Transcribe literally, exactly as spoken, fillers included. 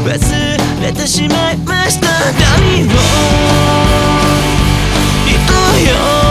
忘れてしまいました。何を言うよ